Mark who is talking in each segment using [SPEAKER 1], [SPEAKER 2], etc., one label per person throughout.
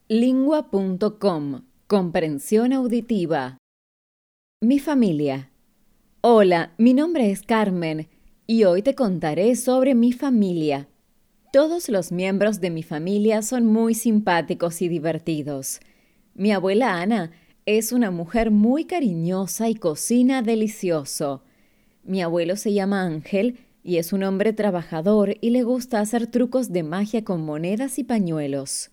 [SPEAKER 1] Lingua.com. Comprensión auditiva. Mi familia. Hola, mi nombre es Carmen y hoy te contaré sobre mi familia. Todos los miembros de mi familia son muy simpáticos y divertidos. Mi abuela Ana es una mujer muy cariñosa y cocina delicioso. Mi abuelo se llama Ángel y es un hombre trabajador y le gusta hacer trucos de magia con monedas y pañuelos.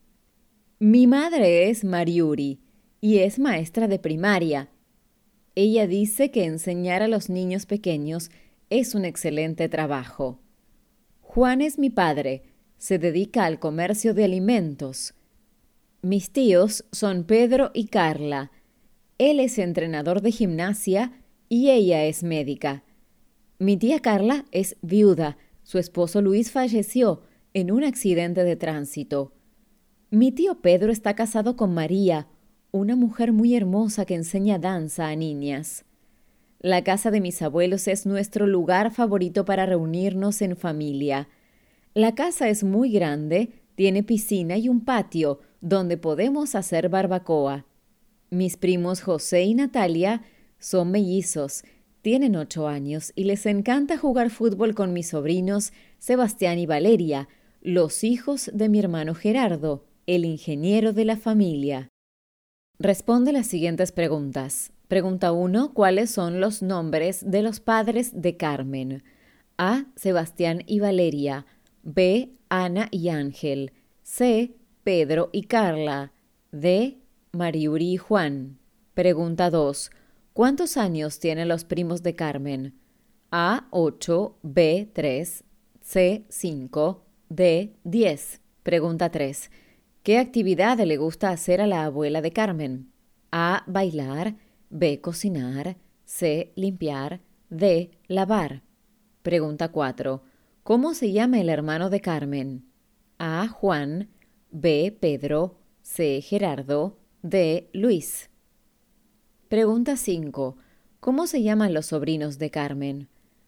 [SPEAKER 1] Mi madre es Mariuri y es maestra de primaria. Ella dice que enseñar a los niños pequeños es un excelente trabajo. Juan es mi padre, se dedica al comercio de alimentos. Mis tíos son Pedro y Carla. Él es entrenador de gimnasia y ella es médica. Mi tía Carla es viuda, su esposo Luis falleció en un accidente de tránsito. Mi tío Pedro está casado con María, una mujer muy hermosa que enseña danza a niñas. La casa de mis abuelos es nuestro lugar favorito para reunirnos en familia. La casa es muy grande, tiene piscina y un patio donde podemos hacer barbacoa. Mis primos José y Natalia son mellizos, tienen 8 años y les encanta jugar fútbol con mis sobrinos Sebastián y Valeria, los hijos de mi hermano Gerardo, el ingeniero de la familia. Responde las siguientes preguntas. Pregunta 1. ¿Cuáles son los nombres de los padres de Carmen? A. Sebastián y Valeria. B. Ana y Ángel. C. Pedro y Carla. D. Mariuri y Juan. Pregunta 2. ¿Cuántos años tienen los primos de Carmen? A. 8. B. 3. C. 5. D. 10. Pregunta 3. ¿Qué actividad le gusta hacer a la abuela de Carmen? A. Bailar. B. Cocinar. C. Limpiar. D. Lavar. Pregunta 4. ¿Cómo se llama el hermano de Carmen? A. Juan. B. Pedro. C. Gerardo. D. Luis. Pregunta 5. ¿Cómo se llaman los sobrinos de Carmen?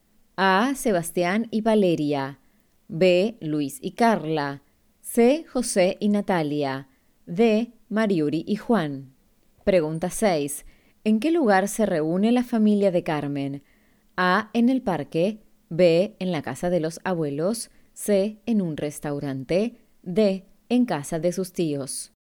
[SPEAKER 1] A. Sebastián y Valeria. B. Luis y Carla. C. José y Natalia. D. Mariuri y Juan. Pregunta 6. ¿En qué lugar se reúne la familia de Carmen? A. En el parque. B. En la casa de los abuelos. C. En un restaurante. D. En casa de sus tíos.